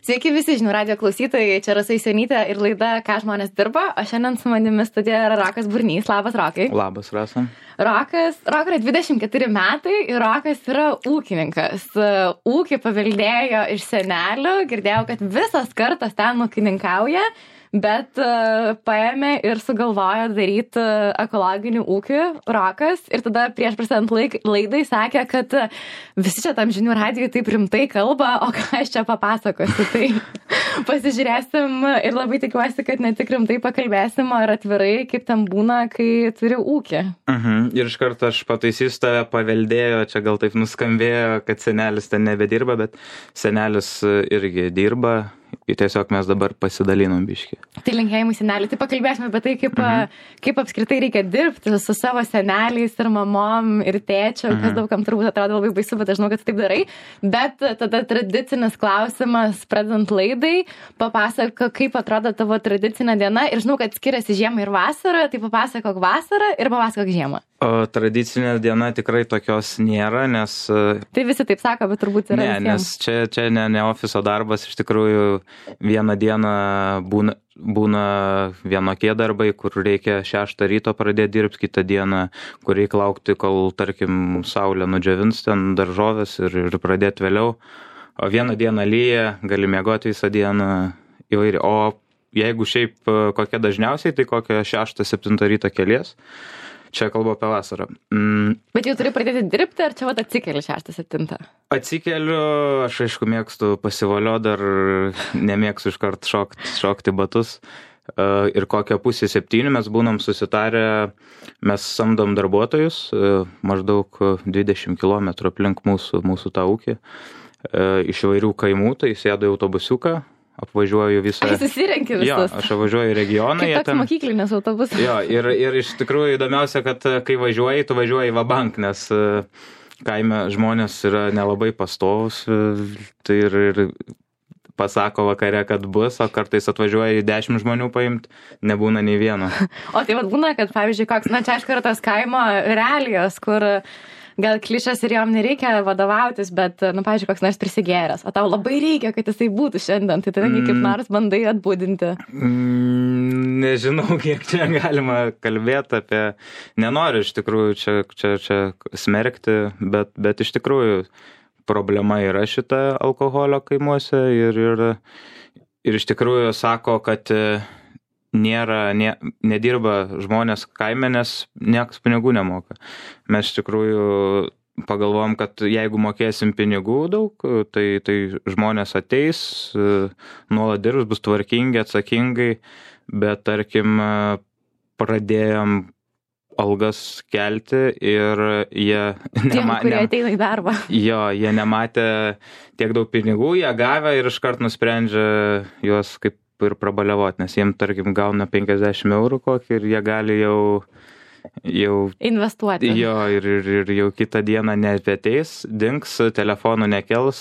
Sveiki visi žinių radijo klausytojai, čia Rasa Jusionytė ir laida Ką žmonės dirba, o šiandien su manimi studijoje yra Rokas Burnys. Labas, Rokai. Labas, Rasa. Rokai yra 24 metai ir Rokas yra ūkininkas. Ūkį paveldėjo iš senelių, girdėjau, kad visas kartas ten ūkininkauja, bet paėmė ir sugalvojo daryti ekologinį ūkį Rokas ir tada prieš prasidant laidai sakė, kad visi čia tam žinių radijui taip rimtai kalba, o ką aš čia papasakosiu. Tai pasižiūrėsim ir labai tikiuosi, kad ne tik rimtai pakalbėsim, ar atvirai, kaip ten būna, kai turi ūkį. Ir iš karto aš pataisysiu, tave paveldėjo, čia gal taip nuskambėjo, kad senelis ten nebedirba, bet senelis irgi dirba. Ir tiesiog mes dabar pasidalinom biškį. Tai linkėjimai seneliui. Tai pakalbėsime apie tai, kaip apskritai reikia dirbti su savo seneliais ir mamom ir tėčiu, kas daugam turbūt atrodo labai baisu, bet aš žinau, kad taip darai. Bet tada tradicinis klausimas, pradedant laidai, papasako, kaip atrodo tavo tradicinė diena. Ir žinau, kad skiriasi žiemą ir vasarą, tai papasakok vasarą ir papasakok žiemą. O tradicinė diena tikrai tokios nėra, nes... Tai visi taip sako, bet turbūt yra visiems. Nes čia ne ofiso darbas, iš tikrųjų vieną dieną būna vienokie darbai, kur reikia 6 ryto pradėti dirbti, kitą dieną, kur reikia laukti, kol, tarkim, saulė nudžiavins ten daržovės ir pradėti vėliau. O vieną dieną lyja, gali miegoti visą dieną įvairiai. O jeigu šiaip kokia dažniausiai, tai kokia 6-7 ryto kelies. Čia kalbu apie vasarą. Bet jau turi pradėti dirbti, ar čia atsikeli 6-7? Atsikeliu, aš aišku mėgstu pasivolio, dar nemėgstu iškart šokti batus. Ir kokią 6:30 mes būnam susitarę, mes samdom darbuotojus, maždaug 20 km aplink mūsų tą ūkį, iš įvairių kaimų, tai sėdu į autobusiuką. Apvažiuoju visą... Susirenki visus. Jo, aš važiuoju į regioną. Kaip toks mokyklinis autobusas. Jo, ir iš tikrųjų įdomiausia, kad kai važiuoji, tu važiuoji va-bank, nes kaime žmonės yra nelabai pastovus, tai ir pasako vakare, kad bus, o kartais atvažiuoja 10 žmonių paimti, nebūna nei vieno. O tai būna, kad pavyzdžiui, čia aišku yra tas kaimo realijos, kur... Gal klišas ir jom nereikia vadovautis, bet, pavyzdžiui, koks nors prisigėręs, o tau labai reikia, kad jisai būtų šiandien, tai tada kaip nors bandai atbūdinti. Nežinau, kiek čia galima kalbėti apie... Nenoriu iš tikrųjų čia smerkti, bet iš tikrųjų problema yra šita alkoholio kaimuose ir iš tikrųjų sako, kad... nedirba žmonės kaime, nes niekas pinigų nemoka. Mes iš tikrųjų pagalvojom, kad jeigu mokėsim pinigų daug, tai žmonės ateis, nuolat dirbs, bus tvarkingi, atsakingai, bet tarkim pradėjom algas kelti ir jie kurie ateina į darbą. Jo, jie nematė tiek daug pinigų, jie gavę ir iškart nusprendžia juos kaip ir prabaliavot, nes jiems, tarkim, gauna 50 eurų kokį ir jie gali jau investuoti. Jo, ir jau kitą dieną neateis, dings, telefonų nekels,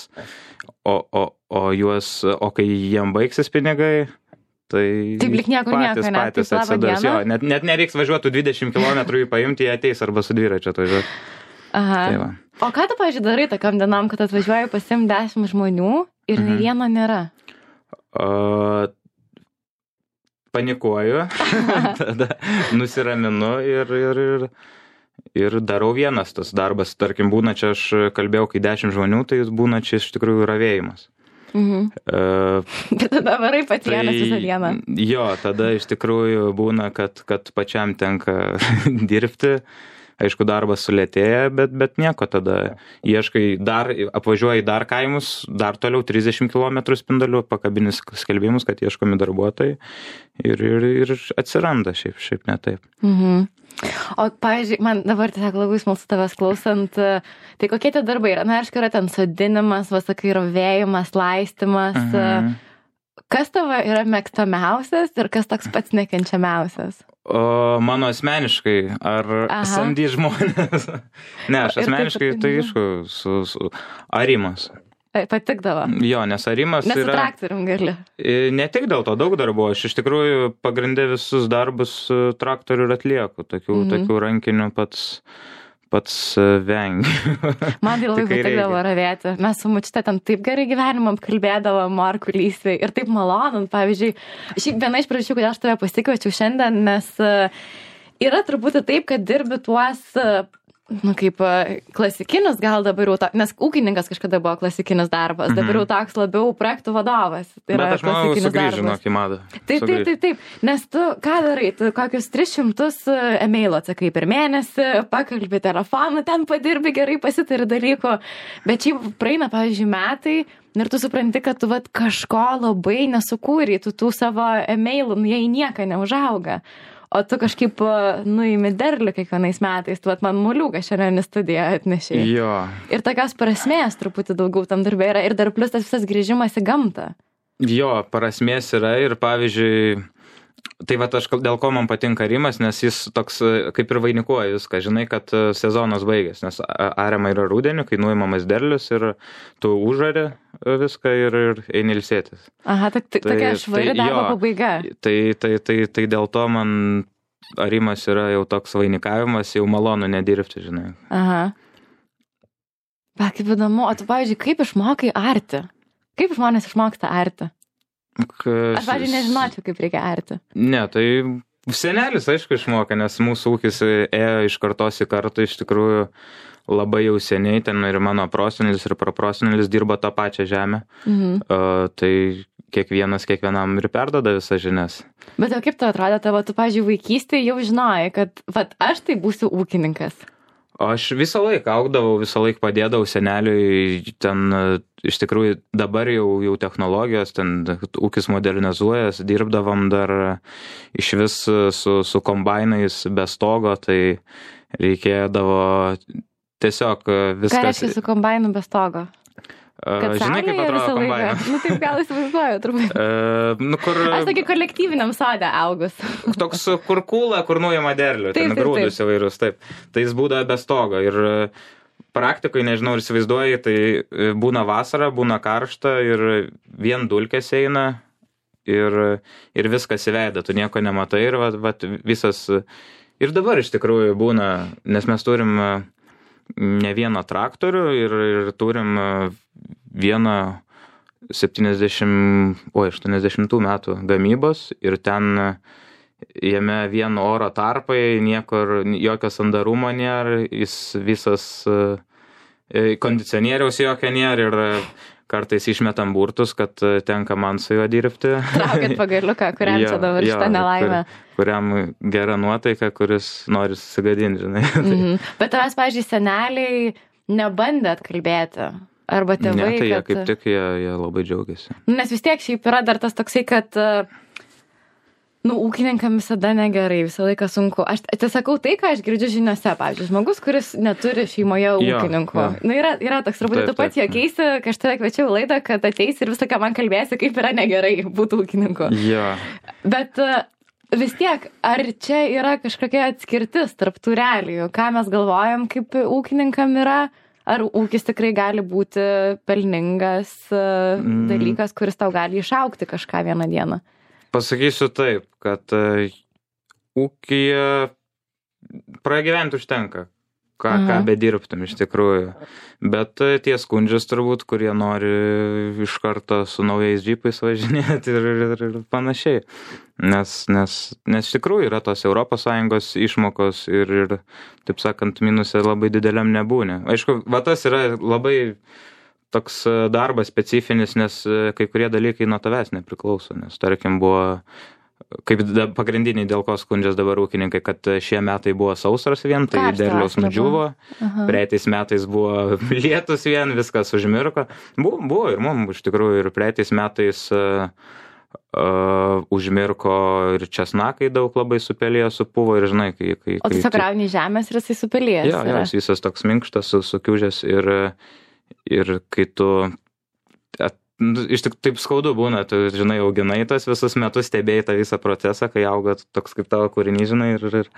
o kai jiem baigsis pinigai, tai patys atsidurs. Jo, net nereiks važiuoti 20 km paimti, jie ateis arba su dviračiu atvažiuoti. Aha. Tai o ką tu, pavyzdžiui, darai tokiam dienom, kad atvažiuoji pasiimti 10 žmonių ir nei vieno nėra? Panikuoju, tada nusiraminu ir darau vienas tas darbas. Tarkim, būna čia, aš kalbėjau, kai 10 žmonių, tai būna čia iš tikrųjų ravėjimas. Bet tada varai pats vienas visą dieną. Jo, tada iš tikrųjų būna, kad pačiam tenka dirbti. Aišku, darbas sulėtėja, bet nieko tada. Ieškai apvažiuoji dar kaimus, dar toliau 30 km spindulių, pakabinis skelbimus, kad ieškomi darbuotojai ir atsiranda šiaip ne taip. O, pavyzdžiui, man dabar tiesiog labai smalsu tavęs klausant, tai kokie tie darbai yra? Na, aišku, yra ten sodinimas, vasakai rovėjimas, laistymas. Kas tavo yra mėgstamiausias ir kas toks pats nekenčiamiausias? O mano asmeniškai, ar samdy žmonės? Ne, aš asmeniškai, tai aišku, su arimas. Patikdavo? Jo, nes arimas yra... Nes su traktorium gali. Ne tik dėl to, daug darbų. Aš iš tikrųjų pagrindė visus darbus traktorių ir atlieku. Tokių rankinių pats pats vengiu. Man tai labai patikdavo ravėti. Mes su močiute ten taip gerai gyvenimą apkalbėdavo morkų lysvį ir taip malonu. Pavyzdžiui, šiaip viena iš priežasčių, kodėl aš tave pasikviečiau šiandien, nes yra truputį taip, kad dirbi tuos, kaip klasikinius gal dabar jau, nes ūkininkas kažkada buvo klasikinis darbas, dabar jau toks labiau projektų vadovas. Tai bet aš manau, sugrįžu nuo Kimado. Taip. Nes tu ką darai? Tu kokius 300 e-mailų atsakai per mėnesį, pakalbi telefonu, ten padirbi gerai, pasitari dalykų. Bet šiaip praeina, pavyzdžiui, metai ir tu supranti, kad tu kažko labai nesukūrei, tu tų savo e-mailų, jie į nieką neužauga. O tu kažkaip nuimi derlių kiekvienais metais, tu man muliuką šiandien į studiją atnešiai. Jo. Ir tokios prasmės truputį daugiau tam darbė yra ir dar plus tas visas grįžimas į gamtą. Jo, prasmės yra ir pavyzdžiui, tai aš dėl ko man patinka arimas, nes jis toks kaip ir vainikuoja viską, žinai, kad sezonas baigės, nes ariama yra rudenį, kai nuimamas derlius ir tu užari viską ir eini ilsėtis. Aha, tokia švari darbo pabaiga. Tai dėl to man arimas yra jau toks vainikavimas, jau malonu nedirbti, žinai. Aha. Bet kaip įdomu, o tu, pavyzdžiui, kaip išmokai arti? Kaip žmonės išmoksta arti? Aš, pavyzdžiui, nežinočiau, kaip reikia arti. Ne, tai senelis, aišku, išmokė, nes mūsų ūkis ėjo iš kartos į kartą, iš tikrųjų labai jau seniai, ten ir mano prosenelis ir praprosenelis dirbo tą pačią žemę, tai kiekvienam ir perduoda visas žinias. Bet jau kaip tu atrodė tavo, tu, pavyzdžiui, vaikystėje jau žinojai, kad aš tai būsiu ūkininkas? Aš visą laiką augdavau, visą laiką padėdavau seneliui, ten iš tikrųjų dabar jau technologijos, ten ūkis modernizuojas, dirbdavom dar iš vis su kombainais be stogo, tai reikėdavo tiesiog viskas. Ką reiškia su kombainu be stogo? Žinai, kaip atrodo kombainas? Taip gal įsivaizduoju, turbūt. Aš tokį kolektyviniam sode augus. Toks kur kūla, kur nuima derlių, ten grūdus įvairius, taip. Tai jis būdavo be stogo ir praktikoje, nežinau, ir įsivaizduoji, tai būna vasara, būna karšta ir vien dulkės eina ir viskas įveida, tu nieko nematai ir visas. Ir dabar iš tikrųjų būna, nes mes turim ne vieną traktorių ir turim vieną 80 metų gamybos ir ten jame vien oro tarpai, niekur, jokio sandarumo nėra, jis visas kondicionieriaus jokio nėra ir kartais išmetam burtus, kad tenka man su juo dirbti. Traukit pagaliuką, kuriam čia dabar šitą nelaimę. Kuriam gera nuotaika, kuris nori susigadinti, žinai. Bet tavęs, pavyzdžiui, seneliai nebandė atkalbėti? Arba tėvai, ne, tai jie kaip tik jie labai džiaugiasi. Nes vis tiek šiaip yra dar tas toksai, kad ūkininkam visada negerai, visą laiką sunku. Aš sakau tai, ką aš girdžiu žiniose, pavyzdžiui, žmogus, kuris neturi šeimoje ūkininkų. Yra toks, turbūt tu pats juokeisi, kai aš tave kviečiau laidą, kad ateisi ir visą, ką man kalbėsi, kaip yra negerai būti ūkininku. Ja. Bet vis tiek, ar čia yra kažkokia atskirtis tarp tų realijų? Ką mes galvojam, kaip ūkininkam yra? Ar ūkis tikrai gali būti pelningas dalykas, kuris tau gali išaugti kažką vieną dieną? Pasakysiu taip, kad ūkyje pragyventi užtenka, ką bedirbtum iš tikrųjų. Bet tie skundžias turbūt, kurie nori iš karto su naujais džipais važinėti ir panašiai. Nes iš tikrųjų yra tos ES išmokos ir taip sakant, minusė labai dideliam nebūnė. Aišku, tas yra labai toks darbas specifinis, nes kai kurie dalykai nuo tavęs nepriklauso, nes tarkim buvo, kaip pagrindiniai dėl ko skundžias dabar ūkininkai, kad šie metai buvo sausras vien, tai derliaus nudžiuvo, praeitais metais buvo lietus vien, viskas užmirko. Buvo ir mums iš tikrųjų ir praeitais metais užmirko ir česnakai daug labai supelėjo, supuvo ir žinai, kai o tiesiog rauni žemės ir jisai supelėjęs. Jo, jis visas toks minkštas, sukiužęs ir kai tu iš tik taip skaudu būna, tu, žinai, auginai tas visus metus, stebėjai tą visą procesą, kai auga toks kaip tavo kūrinys, žinai,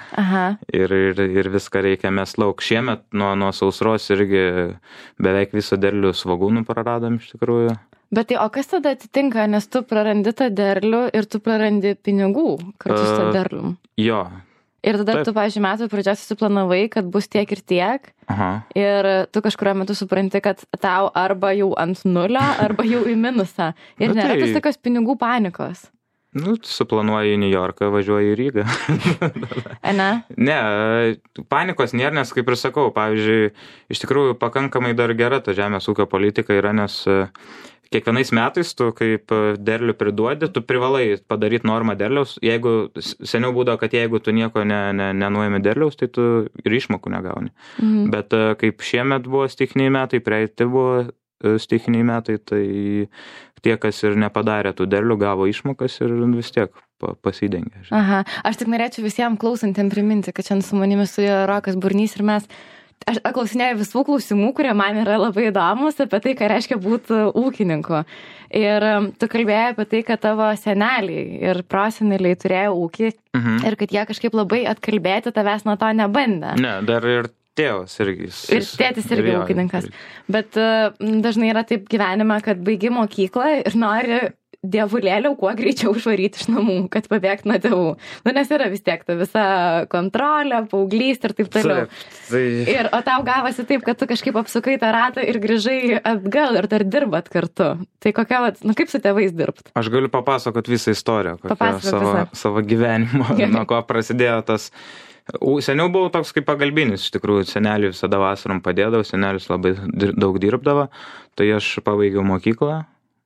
ir viską reikia mest lauk. Šiemet nuo sausros irgi beveik visą derlių svogūnų praradom iš tikrųjų. Bet tai, o kas tada atsitinka, nes tu prarandi tą derlių ir tu prarandi pinigų kartu su tą derlium? Jo, Ir tada Taip. tu, pavyzdžiui, metų pradžios susiplanavai, kad bus tiek ir tiek. Aha. Ir tu kažkurio metu supranti, kad tau arba jau ant nulio, arba jau į minusą. Ir Na nėra tai- tos tokios pinigų panikos. Nu, suplanuoji į New Yorką, važiuoji į Rygą. Ne? Ne, panikos nėra, nes kaip ir sakau, pavyzdžiui, iš tikrųjų pakankamai dar gera ta žemės ūkio politika yra, nes kiekvienais metais tu kaip derlių priduodi, tu privalai padaryti normą derliaus. Jeigu seniau būdavo, kad jeigu tu nieko nenuėmi derliaus, tai tu ir išmokų negauni. Bet kaip šiemet buvo stichiniai metai, praeiti buvo stichiniai metai, tai tie, kas ir nepadarė tų derlių, gavo išmokas ir vis tiek pasidengė. Aha, aš tik norėčiau visiems klausantiem priminti, kad šiandien su manimi su Rokas Burnys ir mes aš klausinėjau visų klausimų, kurie man yra labai įdomus apie tai, ką reiškia būti ūkininku. Ir tu kalbėjai apie tai, kad tavo seneliai ir proseneliai turėjo ūkį ir kad jie kažkaip labai atkalbėti tavęs nuo to nebandė. Ne, dar ir tėvas irgi. Ir tėtis irgi ūkininkas. Bet dažnai yra taip gyvenime, kad baigi mokyklą ir nori dievulėliau kuo greičiau išvaryti iš namų, kad pabėgti nuo tėvų. Nu, nes yra vis tiek ta visa kontrolė, paauglystė ir taip toliau. Ir, o tau gavosi taip, kad tu kažkaip apsukai tą ratą ir grįžai atgal ir dar dirbat kartu. Tai kokia, kaip su tėvais dirbt? Aš galiu papasakot visą istoriją, savo gyvenimo, nuo ko prasidėjo tas. Seniau buvau toks kaip pagalbinis, iš tikrųjų, seneliui visada vasarom padėdavau, senelis labai daug dirbdavo, tai aš pabaigiau mokyklą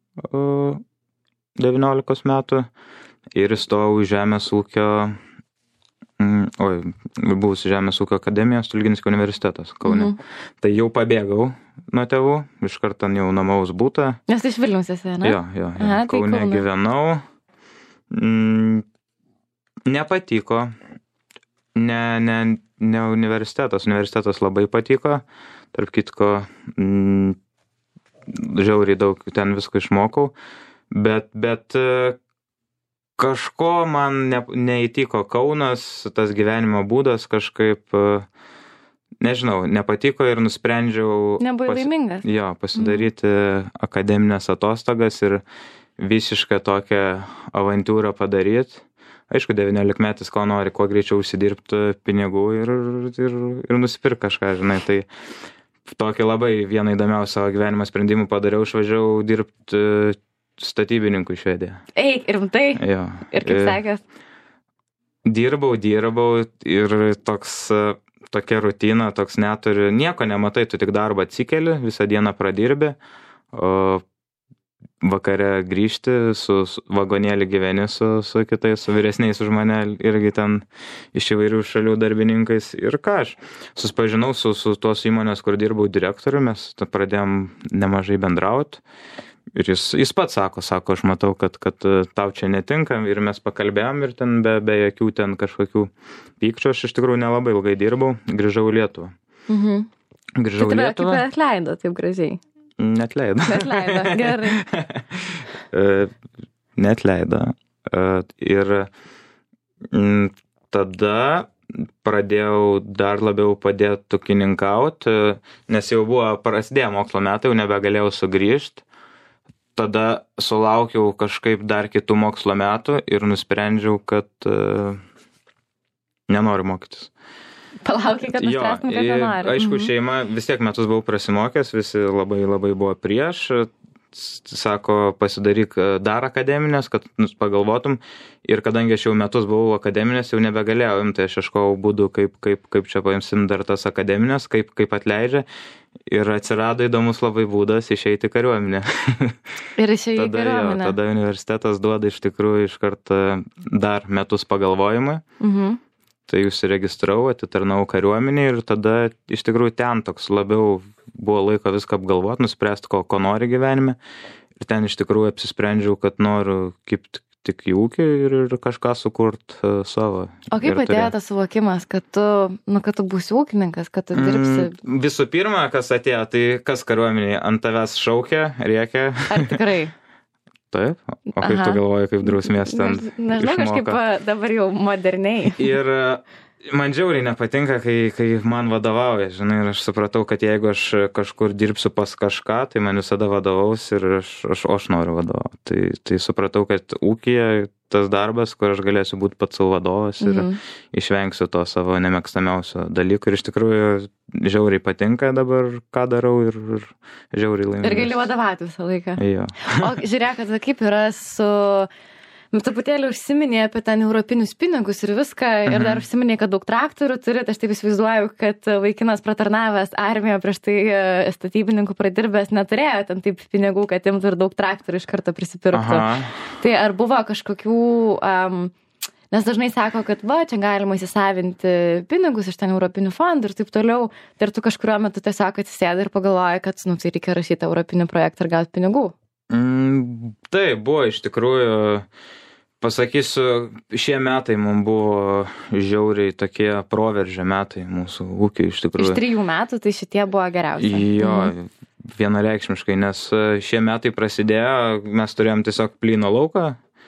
19 metų ir įstojau į Žemės ūkio, buvusi Žemės ūkio akademija, Stulginskio universitetas Kaune. Tai jau pabėgau nuo tėvų, iš karto jau nuomaus būtą. Nes iš Vilniaus esi, ne? Jo. Kaune gyvenau. Nepatiko. Ne universitetas. Universitetas labai patiko. Tarp kitko, žiauriai daug ten visko išmokau. Bet kažko man neįtiko Kaunas, tas gyvenimo būdas kažkaip, nežinau, nepatiko ir nusprendžiau Nebuvai laimingas? Jo, pasidaryti akademinės atostogas ir visišką tokią avantūrą padaryti. Aišku, 19-metis ko nori, kuo greičiau užsidirbti pinigų ir nusipirk kažką, žinai, tai tokį labai vieną įdomiausią savo gyvenimo sprendimų padariau, išvažiavau dirbti statybininkų į Švediją. Eik, rimtai? Jo. Ir kaip sekės? Dirbau ir tokia rutina, toks neturi, nieko nematai, tu tik darbą atsikeli, visą dieną pradirbi, o vakare grįžti, su vagonėlį gyveni su kitais, su vyresniais už mane, irgi ten iš įvairių šalių darbininkais. Ir ką aš susipažinau su tos įmonės, kur dirbau direktoriu, mes pradėjom nemažai bendrauti. Ir jis pats sako, aš matau, kad tau čia netinka ir mes pakalbėjom ir ten be jokių ten kažkokių pykčio, aš iš tikrųjų nelabai ilgai dirbau, grįžau į Lietuvą. Grįžau į Lietuvą. Kaip atleido taip gražiai? Neatleido, gerai. Neatleido. Ir tada pradėjau dar labiau padėti ūkininkauti, nes jau buvo prasidėję mokslo metai, jau nebegalėjau sugrįžti. Tada sulaukiau kažkaip dar kitų mokslo metų ir nusprendžiau, kad nenoriu mokytis. Palaukiai, kad nuspręstum, kad nenori. Aišku, šeima, vis tiek metus buvau prasimokęs, visi labai buvo prieš. Sako, pasidaryk dar akademinės, kad pagalvotum. Ir kadangi aš jau metus buvau akademinės, jau nebegalėjau imti, aš ieškojau būdų, kaip čia paimsim dar tas akademinės, kaip atleidžia. Ir atsirado įdomus labai būdas išeiti į kariuomenę. Ir išeiti į kariuomenę. Tada universitetas duoda iš tikrųjų iš karto dar metus pagalvojimui. Tai užsiregistravau, atitarnau kariuomenį ir tada iš tikrųjų ten toks labiau buvo laiko viską apgalvoti, nuspręsti, ko nori gyvenime. Ir ten iš tikrųjų apsisprendžiau, kad noriu kibti tik į ūkį ir kažką sukurt savo. O kaip atėjo tas suvokimas, kad tu būsi ūkininkas, kad tu dirbsi? Visų pirma, kas atėjo, tai kas kariuomenėje ant tavęs šaukia, rėkia. Ar tikrai? Taip, o kaip tu galvoji, kaip drausmės ten Nežinau, kažkaip dabar jau moderniai. Man žiauriai nepatinka, kai man vadovauja, žinai, ir aš supratau, kad jeigu aš kažkur dirbsiu pas kažką, tai man visada vadovaus ir aš noriu vadovauti. Tai supratau, kad ūkyje tas darbas, kur aš galėsiu būti pats savo vadovas ir išvengsiu to savo nemėgstamiausio dalyko. Ir iš tikrųjų žiauriai patinka dabar, ką darau ir žiauriai laimingas. Ir gali vadovauti visą laiką. Jo. O žiūrėk, kaip yra su... Truputėlį užsiminė apie ten europinius pinigus ir viską, ir dar užsiminė, kad daug traktorių turi, tai aš taip įsivaizduoju, kad vaikinas pratarnavęs armijoje prieš tai statybininkų pradirbęs neturėjo ten taip pinigų, kad imtų ir daug traktorių iš karto prisipirktų. Tai ar buvo kažkokių, nes dažnai sako, kad čia galima įsisavinti pinigus iš ten europinių fondų ir taip toliau, tai ar tu kažkuriuo metu tiesiog atsisėdai ir pagalvoji, kad tai reikia rašyti europinį projektą ir gauti pinigų? Tai buvo iš tikrųjų, pasakysiu, šie metai mums buvo žiauriai tokie proveržio metai mūsų ūkiai iš tikrųjų. Iš 3 metų tai šitie buvo geriausi. Jo, vienareikšmiškai, nes šie metai prasidėjo, mes turėjom tiesiog plyną lauką,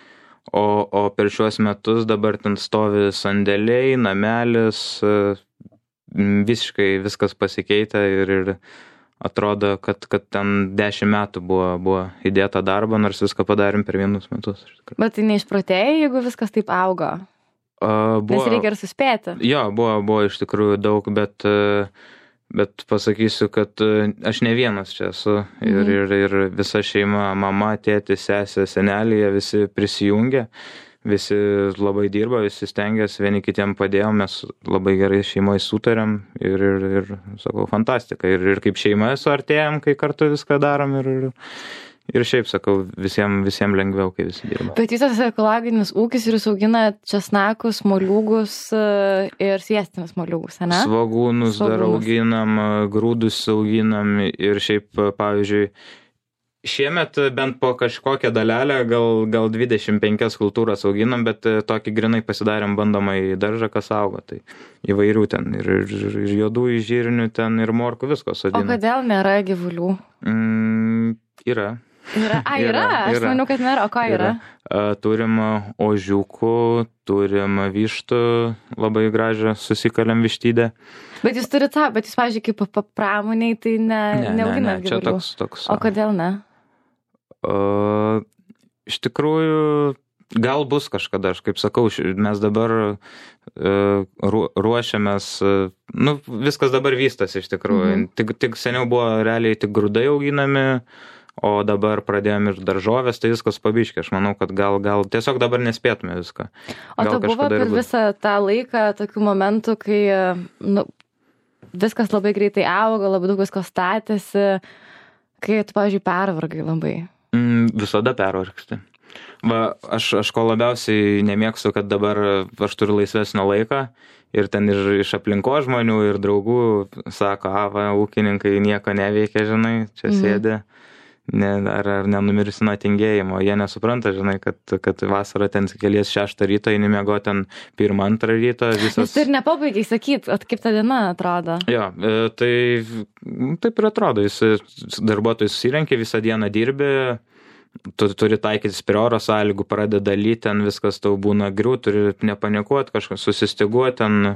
o per šiuos metus dabar ten stovi sandėliai, namelis, visiškai viskas pasikeitė ir atrodo, kad ten 10 metų buvo įdėta darbo, nors viską padarėm per 1 metus. Bet tai neišprotėjai, jeigu viskas taip augo? Nes reikia ir suspėti. Jo, buvo iš tikrųjų daug, bet pasakysiu, kad aš ne vienas čia esu ir visa šeima, mama, tėtis, sesė, senelė, visi prisijungė. Visi labai dirba, visi stengiasi, vieni kitiem padėjom, mes labai gerai šeimoje sutarėm ir sakau, fantastika. Ir kaip šeima suartėjom, kai kartu viską darom ir šiaip, sakau, visiems lengviau, kai visi dirba. Bet jūs esate ekologinis ūkis ir jūs auginat česnakus, moliūgus ir sviestinius moliūgus, ne? Svogūnus dar auginam, grūdus auginam ir šiaip, pavyzdžiui, šiemet bent po kažkokią dalelę, gal 25 kultūras auginam, bet tokį grinai pasidarėm bandomai daržą, kas augo. Tai įvairių ten ir juodų, žirnių ten ir morkų, visko sodinam. O kodėl nėra gyvulių? Yra. Yra? Aš maniau, kad nėra. O ko yra? Turim ožiukų, turim vištų, labai gražią susikalėm vištydę. Bet jūs turite savo, bet jūs, pavyzdžiui, kaip pramoniai, tai neauginat gyvulių. Čia toks. O kodėl ne? Iš tikrųjų, gal bus kažkada, aš kaip sakau, mes dabar ruošiamės, viskas dabar vystosi iš tikrųjų. Tik seniau buvo realiai tik grūdai auginami, o dabar pradėjom ir daržovės, tai viskas pabiškė. Aš manau, kad gal tiesiog dabar nespėtume viską. O tu buvo per visą tą laiką tokių momentų, kai viskas labai greitai augo, labai daug visko statėsi, kai tu, pavyzdžiui, pervargai labai? Visada pervargsti. Aš ko labiausiai nemėgstu, kad dabar aš turiu laisvesnio laiką ir ten ir iš aplinkos žmonių ir draugų sako, ūkininkai nieko neveikia, žinai, čia sėdi. Ar nenumirsi nuo tingėjimo. Jie nesupranta, žinai, kad vasarą ten kelies 6 ryto, eini miegoti ten 1-2 ryto. Nes tu ir nepabaigiai sakyt, kaip ta diena atrodo. Jo, tai taip ir atrodo. Darbuotojai susirenkia, visą dieną dirbi, tu turi taikytis prie oro sąlygų, pradeda lyti, ten viskas tau būna griūt, turi nepanikuoti, kažką susistiguoti, ten...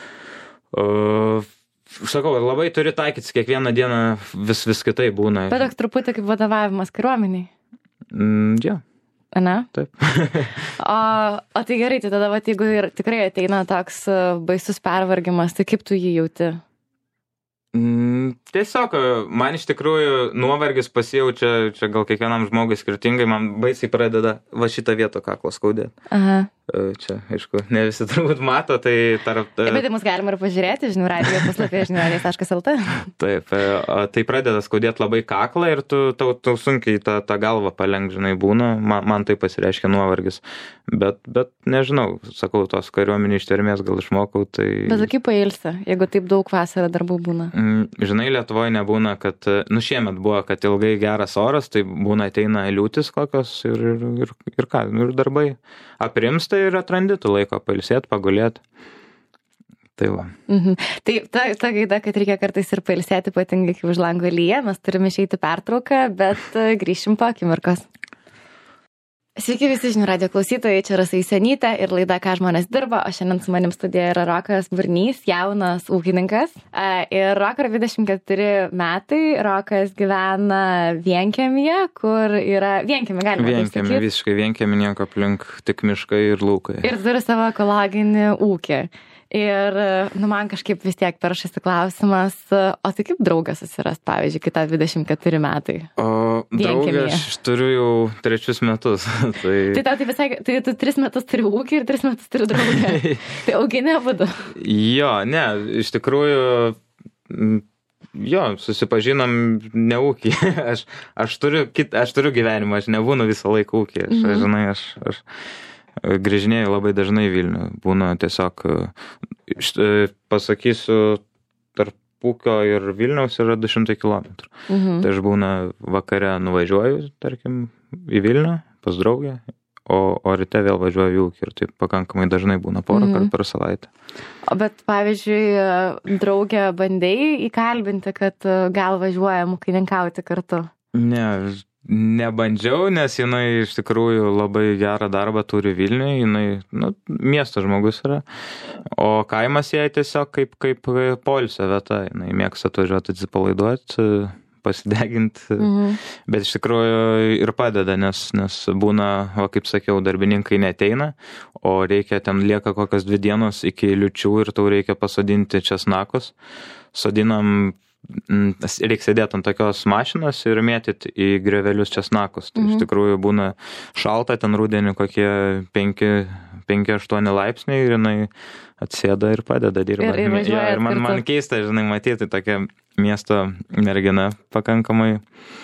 Sakau, labai turi taikytis, kiekvieną dieną vis kitai būna. Bet toks truputį kaip vadovavimas kariuomeniai. Jo. Ne? Taip. O tai gerai, tai tada, jeigu ir tikrai ateina toks baisus pervargimas, tai kaip tu jį jauti? Tiesiog, man iš tikrųjų nuovargis pasijaučia, čia gal kiekvienam žmogui skirtingai, man baisiai pradeda va šitą vietą kaklo skaudėti. Čia, aišku, ne visi turbūt mato, tai Bet mus galima ir pažiūrėti, žinių radijo puslapyje žinių.lt. Taip, tai pradeda skaudėti labai kaklą ir tau sunkiai tą galvą palenk, žinai, būna, man tai pasireiškia nuovargis. Bet nežinau, sakau, tos kariuomenį ištvermės gal išmokau, tai... Bet kaip pailsi, jeigu taip daug vasarą darbų būna? Žinai, Lietuvoje nebūna, kad, šiemet buvo, kad ilgai geras oras, tai būna ateina liūtis kokios ir ką, ir darbai aprimsta ir atrandi tu laiko pailsėti, pagulėti. Tai va. Tai ta gaida, kad reikia kartais ir pailsėti, ypatingai kai už lango lyja, mes turime išeiti pertrauką, bet grįšim po akimirkos. Sveiki visi žinių radijo klausytojai, čia Rasa Isenytė ir laida Ką žmonės dirba, o šiandien su manim studijoje yra Rokas Burnys, jaunas ūkininkas. Ir Rokui yra 24 metai, Rokas gyvena Vienkiemyje, kur yra Vienkiemį, galima taip sakyti. Vienkiemį, visiškai Vienkiemį, nieko aplink, tik miškai ir laukai. Ir turi savo ekologinį ūkį. Ir, man kažkaip vis tiek peršasi klausimas, o tai kaip draugas susirast, pavyzdžiui, kai tau 24 metai? O draugą aš turiu jau 3 metus. Tai tau tai visai, tai tu 3 metus turi ūkį ir 3 metus turi draugą. Tai auginė abudu. Jo, ne, iš tikrųjų, susipažinom ne ūkį. Aš turiu gyvenimą, aš nebūnu visą laiką ūkį. Aš grįžinėjau labai dažnai Vilnių. Būna tiesiog, pasakysiu, tarp Ūkio ir Vilniaus yra 200 kilometrų. Tai aš būna vakare nuvažiuoju, tarkim, į Vilnių pas draugę, o ryte vėl važiuoju į Ūkį ir taip pakankamai dažnai būna porą kartų per savaitę. Bet, pavyzdžiui, draugę bandėjai įkalbinti, kad gal važiuojam ūkininkauti kartu? Ne, nebandžiau, nes jinai iš tikrųjų labai gerą darbą turi Vilniuje, jinai, miesto žmogus yra, o kaimas jai tiesiog kaip poilsio vieta, jinai mėgsta atvažiuoti atsipalaiduoti, pasideginti, bet iš tikrųjų ir padeda, nes būna, kaip sakiau, darbininkai neateina, o reikia, ten lieka kokios 2 dienos iki liūčių ir tau reikia pasodinti česnakus, sodinam, reikia sėdėti ant tokios mašinos ir mėtyti į grevelius česnakus. Tai iš tikrųjų būna šalta, ten rudenį kokie 5-8 laipsniai ir jinai atsėda ir padeda dirba. Ir man keista, žinai, matyti tokia miesto mergina pakankamai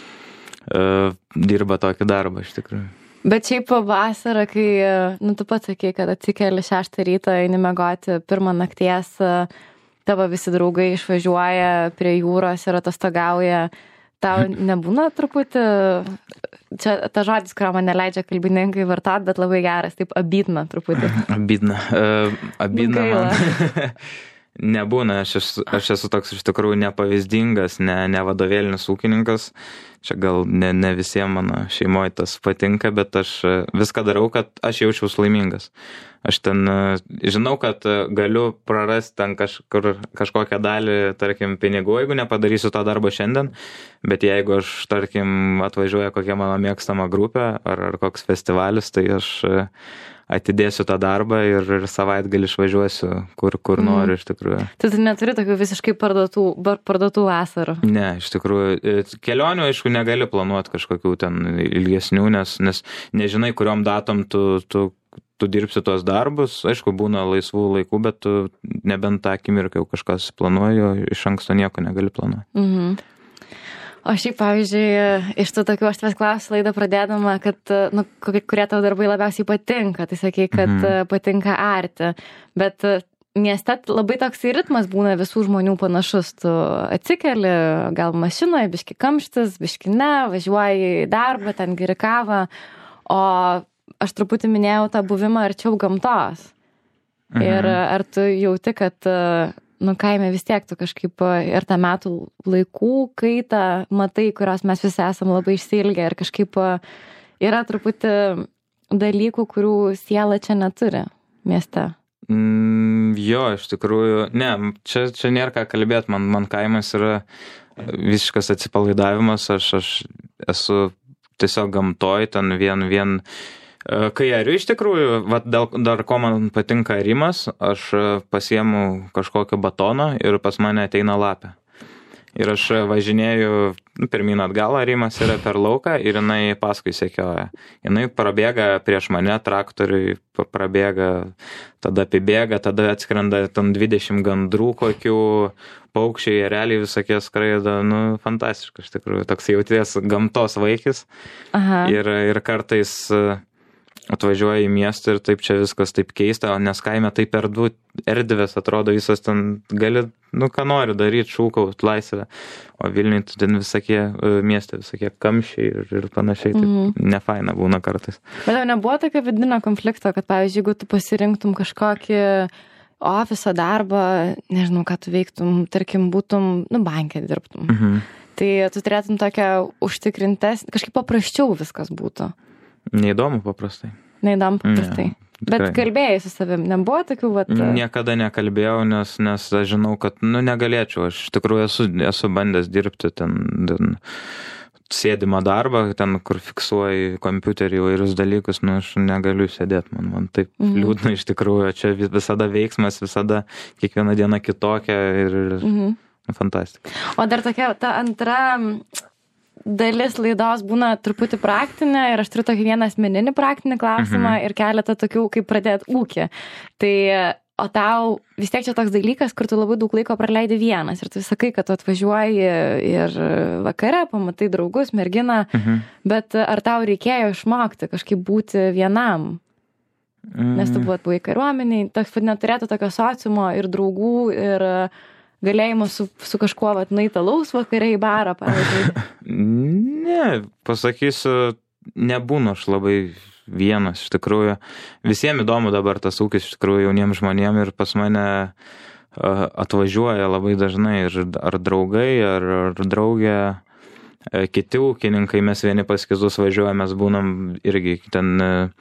dirba tokį darbą iš tikrųjų. Bet šiaip vasarą, kai, tu pats sakei, kad atsikeli 6 ryto, eini miegoti 1 nakties, tavo visi draugai išvažiuoja prie jūros ir atostogauja, tau nebūna truputį, čia ta žodis, kurio man neleidžia kalbininkai vartot, bet labai geras, taip abydna truputį. Abydna man. Nebūna, aš esu toks iš tikrųjų nepavyzdingas, ne vadovėlinis ūkininkas, čia gal ne visiems mano šeimoje tas patinka, bet aš viską darau, kad aš jaučiausi laimingas. Aš ten žinau, kad galiu prarasti ten kažkokią dalį, tarkim, pinigų, jeigu nepadarysiu tą darbą šiandien, bet jeigu aš, tarkim, atvažiuoja kokia mano mėgstama grupė ar koks festivalis, tai aš atidėsiu tą darbą ir savaitgalį išvažiuosiu, kur noriu iš tikrųjų. Tai neturi tokių visiškai parduotų vasarų? Ne, iš tikrųjų, kelionių, aišku, negali planuoti kažkokių ten ilgesnių, nes nežinai, kuriom datom tu dirbsi tuos darbus, aišku, būna laisvų laikų, bet tu nebent tą akimirką jau kažkas planuoju, iš anksto nieko negali planuoti. O šiaip, pavyzdžiui, iš tų tokių, aš tavęs klausiu laidą pradėdama, kad, kurie tavo darbai labiausiai patinka, tai sakei, kad patinka arti, bet mieste labai toks ritmas būna visų žmonių panašus, tu atsikeli, gal mašinoje, biški kamštis, biški ne, važiuoji į darbą, ten geri kavą, o aš truputį minėjau tą buvimą arčiau gamtos. Ir ar tu jauti, kad kaime vis tiek tu kažkaip ir tą metų laikų kaitą matai, kurios mes visi esam labai išsiilgę ir kažkaip yra truputį dalykų, kurių siela čia neturi mieste. Jo, iš tikrųjų, ne, čia nėra ką kalbėti, man kaimas yra visiškas atsipalaidavimas, aš esu tiesiog gamtoj, ten vien kai ariu iš tikrųjų, dar ko man patinka arimas, aš pasiemu kažkokio batono ir pas mane ateina lapė. Ir aš važinėju pirmyn atgal, arimas yra per lauką ir jinai paskui sekioja. Jinai prabėga prieš mane, traktoriui prabėga, tada apibėga, tada atskrenda ten 20 gandrų kokių, paukščiai, ereliai visokie skraido, fantastiška iš tikrųjų, toks jauties gamtos vaikis. Ir kartais atvažiuoja į miestą ir taip čia viskas taip keista, nes kaime taip erdvės atrodo visos ten gali, ką nori daryti, šūkaut, laisvę, o Vilniui ten visokie mieste, visokie kamščiai ir panašiai, taip nefaina būna kartais. Bet jau nebuvo tokio vidinio konflikto, kad pavyzdžiui, jeigu tu pasirinktum kažkokį ofiso darbą, nežinau, ką tu veiktum, tarkim, būtum, banke dirbtum, tai tu turėtum tokią užtikrintesnį, kažkaip paprasčiau viskas būtų. Neįdomu paprastai. Neįdomu paprastai. Bet kalbėjai su savim, nebuvo tokių, vat... Niekada nekalbėjau, nes aš žinau, kad, negalėčiau. Aš iš tikrųjų esu bandęs dirbti ten sėdimą darbą, ten, kur fiksuoji kompiuterį įvairius dalykus, aš negaliu sėdėti, man taip liūdna iš tikrųjų, čia visada veiksmas, visada kiekviena diena kitokia ir fantastika. O dar tokia, ta antra dalis laidos būna truputį praktinė ir aš turiu tokį vieną asmeninį praktinį klausimą ir keletą tokių, kaip pradėti ūkį. Tai o tau vis tiek čia toks dalykas, kur tu labai daug laiko praleidi vienas ir tu sakai, kad tu atvažiuoji ir vakare, pamatai draugus, merginą, bet ar tau reikėjo išmokti kažkaip būti vienam? Nes tu buvai kariuomeniai, neturėtų tokio sociumo ir draugų ir galėjimo su kažkuo nueiti alaus vakare į barą, pavyzdžiui. Ne, pasakysiu, nebūnu aš labai vienas, iš tikrųjų. Visiems įdomu dabar tas ūkis, iš tikrųjų, jauniems žmonėms ir pas mane atvažiuoja labai dažnai ir ar draugai, ar draugė, kiti ūkininkai, mes vieni pas kitus važiuojame, mes būnam irgi ten,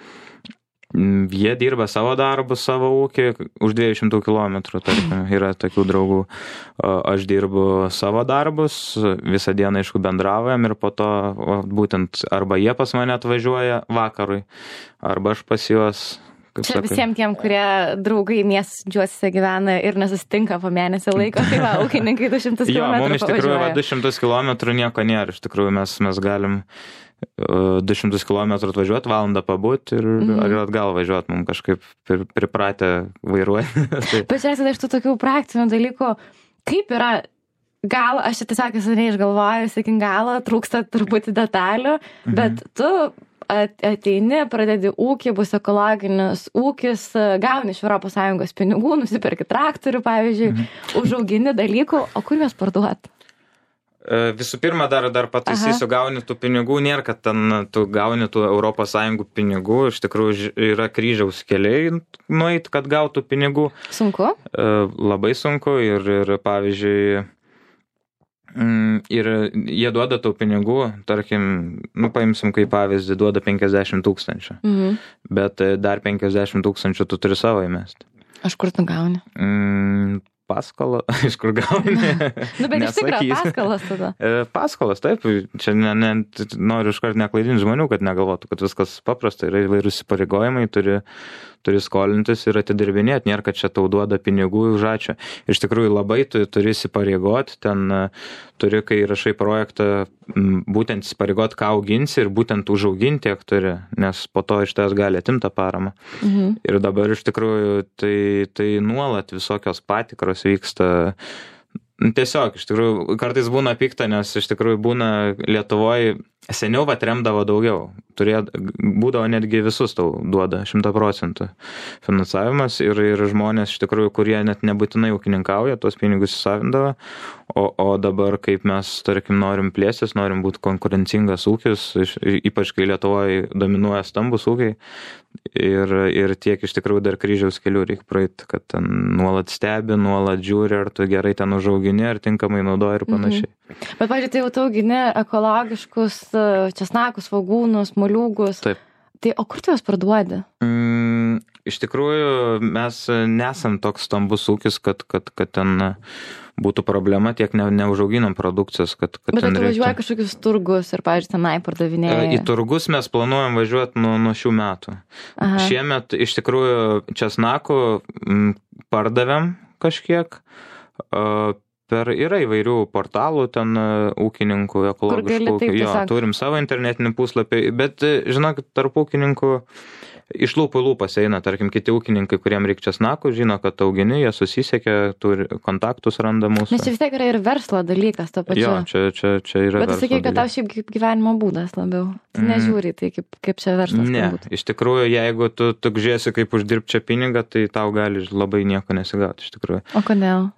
jie dirba savo darbus, savo ūkį už 200 kilometrų, tarkim, yra tokių draugų. Aš dirbu savo darbus, visą dieną, aišku, bendraujam ir po to būtent arba jie pas mane atvažiuoja vakarui, arba aš pas juos. Čia visiems tiem, kurie draugai miesčiuose gyvena ir nesusitinka po mėnesį laiko, tai va, ūkininkai 200 km. Jo, mums iš tikrųjų 200 km nieko nėra, iš tikrųjų mes galim 200 km atvažiuoti, valandą pabūti ir atgal važiuoti, mums kažkaip pripratę vairuoti. Bet čia iš tų tokių praktinių dalykų, kaip yra, gal aš čia tiesiog esu neišgalvoju, sakim, galo, trūksta truputį detalių, bet tu ateini, pradedi ūkį, bus ekologinis ūkis, gauni iš ES pinigų, nusipirki traktorių, pavyzdžiui, užaugini dalykų, o kur juos parduoti? Visų pirma, dar pataisysiu, gauni tų pinigų, nėra, kad ten tu gauni tų ES pinigų, iš tikrųjų yra kryžiaus keliai nueit, kad gautų pinigų. Sunku? Labai sunku ir pavyzdžiui, ir jie duoda tų pinigų, tarkim, paimsim kaip pavyzdį, duoda 50 000, bet dar 50 000 tu turi savo įmesti. Aš kur tu gauni? Paskolą, iš kur gauni. Bet iš tikrųjų paskolas tada. Paskolas, taip. Čia noriu iškart neklaidinti žmonių, kad negalvotų, kad viskas paprasta. Yra įvairūs įpareigojimai, turi skolintis ir atidirbinėti. Nėra, kad čia tau duoda pinigų už ačiū. Iš tikrųjų labai tu turi įsipareigoti. Ten turi, kai rašai projektą, būtent įsipareigoti, ką auginsi ir būtent užauginti, kiek turi. Nes po to iš tavęs gali atimti tą paramą. Ir dabar iš tikrųjų tai nuolat visokios patikros vyksta. Tiesiog, iš tikrųjų, kartais būna pikta, nes iš tikrųjų būna Lietuvoje, seniau remdavo daugiau. Būdavo netgi visus tau duoda 100% finansavimas ir žmonės iš tikrųjų, kurie net nebūtinai ūkininkauja, tuos pinigus įsavindavo, o dabar kaip mes, tarkim, norim plėstis, norim būti konkurencingas ūkis, ypač kai Lietuvoje dominuoja stambus ūkiai ir tiek iš tikrųjų dar kryžiaus kelių reikia praeiti, kad ten nuolat stebi, nuolat žiūri, ar tu gerai ten užaugini, ar tinkamai naudoji ir panašiai. Bet, pavyzdžiui, tai jau tu augini ekologiškus česnakus, svogūnus, moliūgus. Taip. Tai o kur tu juos parduodi? Iš tikrųjų, mes nesam toks stambus ūkis, kad ten būtų problema, tiek neužauginam produkcijos, kad bet tu važiuoji kažkokius turgus ir, pavyzdžiui, tenai pardavinėjai? Į turgus mes planuojam važiuoti nuo šių metų. Aha. Šiemet iš tikrųjų česnakų pardavėm kažkiek. Yra įvairių portalų ten ūkininkų, ekologiškų. Jo, turim savo internetinį puslapį, bet, žinok, tarp ūkininkų iš lūpų lūpas eina, tarkim, kiti ūkininkai, kuriem reikia česnakų, žino, kad augini, jie susisiekia, turi kontaktus, randa mūsų. Nes čia vis tiek yra ir verslo dalykas to pačiu. Jo, čia yra verslo dalykas. Bet tu sakai, kad tau šiaip gyvenimo būdas labiau. Tu nežiūri tai, kaip čia verslas. Ne, iš tikrųjų, jeigu tu žiūrėsi, kaip uždirbti čia pinigą, tai tau gali labai nieko nesigauti, iš tikrųjų. O kodėl?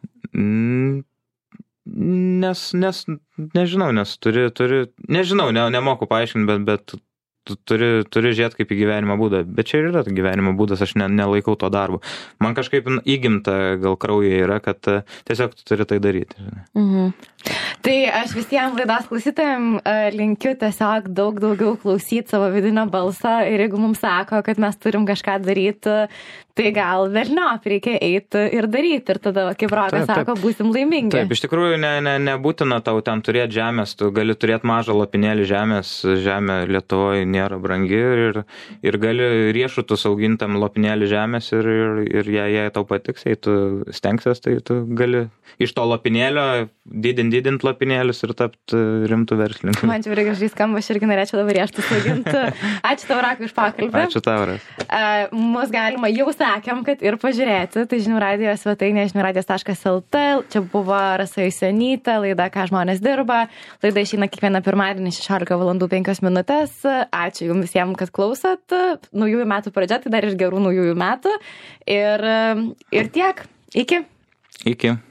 Nes nežinau, nes turi, nežinau, nemoku paaiškinti, bet tu turi žiūrėti kaip į gyvenimo būdą, bet čia ir yra gyvenimo būdas, aš nelaikau to darbo. Man kažkaip įgimta gal kraujyje yra, kad tiesiog tu turi tai daryti. Mhm. Tai aš visiems laidos klausytojams linkiu tiesiog daug daugiau klausyti savo vidinio balso ir jeigu mums sako, kad mes turim kažką daryti, tai gal velniop reikia eiti ir daryti ir tada, kaip Rokas sako, būsim laimingi. Taip, iš tikrųjų nebūtina tau ten turėti žemės, tu gali turėti mažą lopinėlį žemės, žemė Lietuvoje nėra brangi ir gali riešutus auginti tam lopinėlį žemės ir jei tau patiks, jei tu stengsies, tai tu gali iš to lopinėlio didint lopinėlius ir tapti rimtų verslininkų. Man čia gražiai skamba, aš irgi norėčiau dabar riešutus auginti. Ačiū tau, Rokai, už pokalbį. Ačiū tau, Ras. Mus galima, jau sakėm, kad ir pažiūrėti, tai žinių radijo svetainė žiniųradijas.lt, čia buvo Rasa Jusionytė, laida Ką žmonės dirba, laida išeina kiekvieną pirmadienį 16:05. Ačiū jums visiems, kad klausot, naujųjų metų pradžia, tai dar ir gerų naujųjų metų ir tiek, iki.